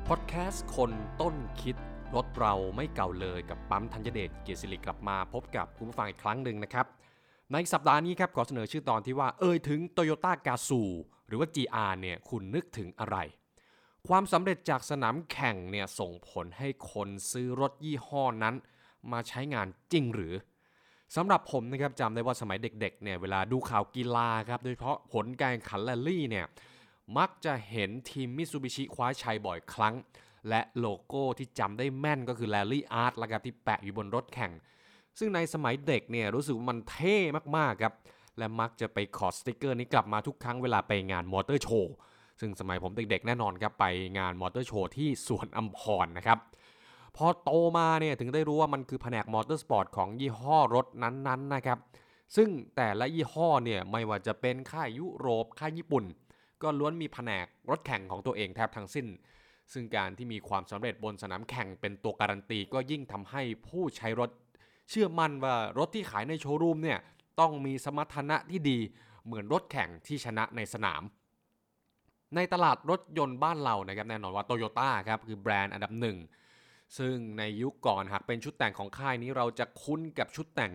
พอดแคสต์คนต้นคิดรถเราไม่เก่าเลยกับปั๊มธัญเดชเกียรติศิริกลับมาพบกับคุณผู้ฟังอีกครั้งหนึ่งนะครับในสัปดาห์นี้ครับขอเสนอชื่อตอนที่ว่าถึง Toyota Gazoo หรือว่า GR เนี่ยคุณนึกถึงอะไรความสำเร็จจากสนามแข่งเนี่ยส่งผลให้คนซื้อรถยี่ห้อนั้นมาใช้งานจริงหรือสำหรับผมนะครับจำได้ว่าสมัยเด็กๆเนี่ยเวลาดูข่าวกีฬาครับโดยเฉพาะผลการแข่งขันแรลลี่เนี่ยมักจะเห็นทีมมิตซูบิชิคว้าชัยบ่อยครั้งและโลโก้ที่จำได้แม่นก็คือ Rally Art ละครับที่แปะอยู่บนรถแข่งซึ่งในสมัยเด็กเนี่ยรู้สึกว่ามันเท่มากๆครับและมักจะไปขอสติกเกอร์นี้กลับมาทุกครั้งเวลาไปงานมอเตอร์โชว์ซึ่งสมัยผมเด็กๆแน่นอนครับไปงานมอเตอร์โชว์ที่สวนอัมพรนะครับพอโตมาเนี่ยถึงได้รู้ว่ามันคือแผนกมอเตอร์สปอร์ตของยี่ห้อรถนั้นๆนะครับซึ่งแต่ละยี่ห้อเนี่ยไม่ว่าจะเป็นค่ายยุโรปค่ายญี่ปุ่นก็ล้วนมีแผนกรถแข่งของตัวเองแทบทั้งสิ้นซึ่งการที่มีความสำเร็จบนสนามแข่งเป็นตัวการันตีก็ยิ่งทำให้ผู้ใช้รถเชื่อมั่นว่ารถที่ขายในโชว์รูมเนี่ยต้องมีสมรรถนะที่ดีเหมือนรถแข่งที่ชนะในสนามในตลาดรถยนต์บ้านเรานะครับแน่นอนว่า Toyota ครับคือแบรนด์อันดับหนึ่งซึ่งในยุคก่อนหากเป็นชุดแต่งของค่ายนี้เราจะคุ้นกับชุดแต่ง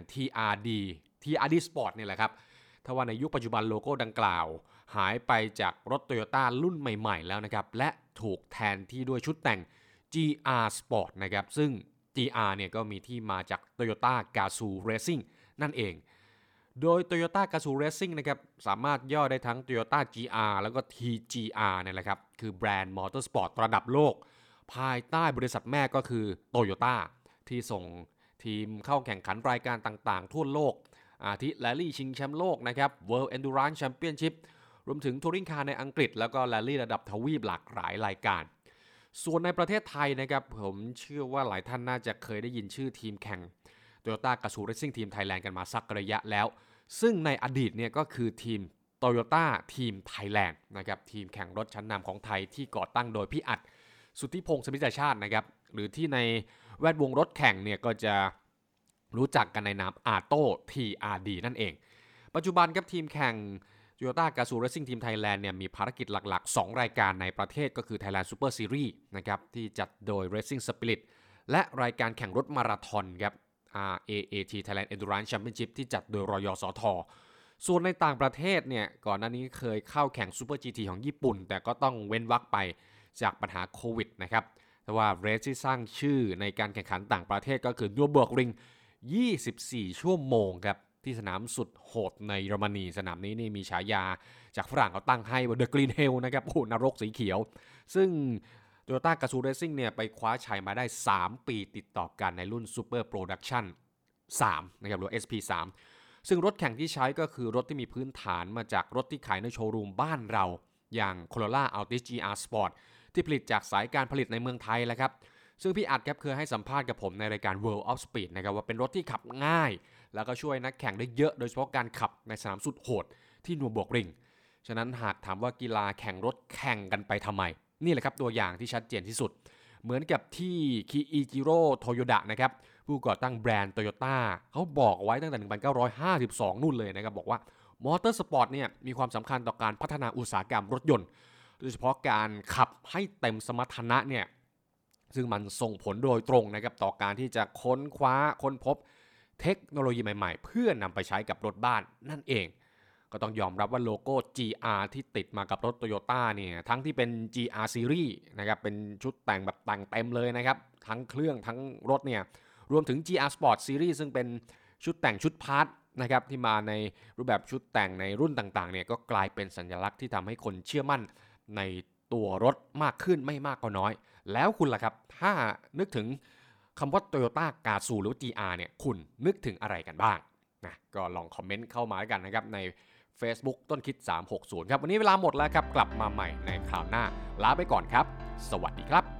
TRD Sport นี่แหละครับถ้าว่าในยุคปัจจุบันโลโก้ดังกล่าวหายไปจากรถ Toyota รุ่นใหม่ๆแล้วนะครับและถูกแทนที่ด้วยชุดแต่ง GR Sport นะครับซึ่ง GR เนี่ยก็มีที่มาจาก Toyota Gazoo Racing นั่นเองโดย Toyota Gazoo Racing นะครับสามารถย่อได้ทั้ง Toyota GR แล้วก็ TGR เนี่ยแหละครับคือแบรนด์มอเตอร์สปอร์ตระดับโลกภายใต้บริษัทแม่ก็คือ Toyota ที่ส่งทีมเข้าแข่งขันรายการต่างๆทั่วโลกอาทิแรลลี่ชิงแชมป์โลกนะครับ World Endurance Championship รวมถึงทัวริงคาร์ในอังกฤษแล้วก็แรลลี่ระดับทวีปหลากหลายรายการส่วนในประเทศไทยนะครับผมเชื่อว่าหลายท่านน่าจะเคยได้ยินชื่อทีมแข่ง Toyota Gazoo Racing Team Thailand กันมาสักระยะแล้วซึ่งในอดีตเนี่ยก็คือทีม Toyota Team Thailand นะครับทีมแข่งรถชั้นนำของไทยที่ก่อตั้งโดยพี่อัดสุทธิพงศ์สมิทธชาตินะครับหรือที่ในแวดวงรถแข่งเนี่ยก็จะรู้จักกันในนาม Auto TRD นั่นเองปัจจุบันครับทีมแข่ง Toyota Gazoo Racing Team Thailand เนี่ยมีภารกิจหลักๆ2รายการในประเทศก็คือ Thailand Super Series นะครับที่จัดโดย Racing Spirit และรายการแข่งรถมาราธอนครับ RAAT Thailand Endurance Championship ที่จัดโดยรยสท.ส่วนในต่างประเทศเนี่ยก่อนหน้านี้เคยเข้าแข่ง Super GT ของญี่ปุ่นแต่ก็ต้องเว้นวรรคไปจากปัญหาโควิดนะครับแต่ว่าเรสที่สร้างชื่อในการแข่งขันต่างประเทศก็คือนัวเบิร์กริง24 ชั่วโมงครับที่สนามสุดโหดในเยอรมนีสนามนี้นี่มีฉายาจากฝรั่งเขาตั้งให้ว่า The Green Hell นะครับโอ้นรกสีเขียวซึ่ง Toyota Gazoo Racing เนี่ยไปคว้าชัยมาได้3ปีติดต่อกันในรุ่น Super Production 3นะครับหรือ SP3 ซึ่งรถแข่งที่ใช้ก็คือรถที่มีพื้นฐานมาจากรถที่ขายในโชว์รูมบ้านเราอย่าง Corolla Altis GR Sport ที่ผลิตจากสายการผลิตในเมืองไทยแล้วครับซึ่งพี่อัดครับเคยให้สัมภาษณ์กับผมในรายการ World of Speed นะครับว่าเป็นรถที่ขับง่ายแล้วก็ช่วยนักแข่งได้เยอะโดยเฉพาะการขับในสนามสุดโหดที่นัวบวกริงฉะนั้นหากถามว่ากีฬาแข่งรถแข่งกันไปทำไมนี่แหละครับตัวอย่างที่ชัดเจนที่สุดเหมือนกับที่คิอิจิโร่โตโยดะนะครับผู้ก่อตั้งแบรนด์โตโยต้าเขาบอกไว้ตั้งแต่1952นู่นเลยนะครับบอกว่ามอเตอร์สปอร์ตเนี่ยมีความสำคัญต่อการพัฒนาอุตสาหกรรมรถยนต์โดยเฉพาะการขับให้เต็มสมรรถนะเนี่ยซึ่งมันส่งผลโดยตรงนะครับต่อการที่จะค้นพบเทคโนโลยีใหม่ๆเพื่อนำไปใช้กับรถบ้านนั่นเองก็ต้องยอมรับว่าโลโก้ GR ที่ติดมากับรถ Toyota เนี่ยทั้งที่เป็น GR Series นะครับเป็นชุดแต่งแบบแต่งเต็มเลยนะครับทั้งเครื่องทั้งรถเนี่ยรวมถึง GR Sport Series ซึ่งเป็นชุดแต่งชุดพาร์ทนะครับที่มาในรูปแบบชุดแต่งในรุ่นต่างๆเนี่ยก็กลายเป็นสัญลักษณ์ที่ทำให้คนเชื่อมั่นในตัวรถมากขึ้นไม่มากก็น้อยแล้วคุณล่ะครับถ้านึกถึงคำว่า Toyota Gazoo หรือ GR เนี่ยคุณนึกถึงอะไรกันบ้างนะก็ลองคอมเมนต์เข้ามากันนะครับใน Facebook ต้นคิด360ครับวันนี้เวลาหมดแล้วครับกลับมาใหม่ในคราวหน้าลาไปก่อนครับสวัสดีครับ